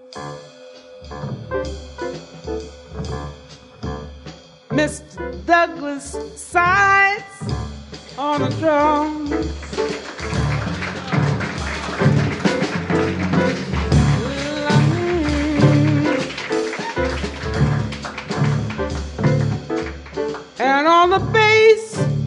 Mr. Douglas sides on the drum. And on the bass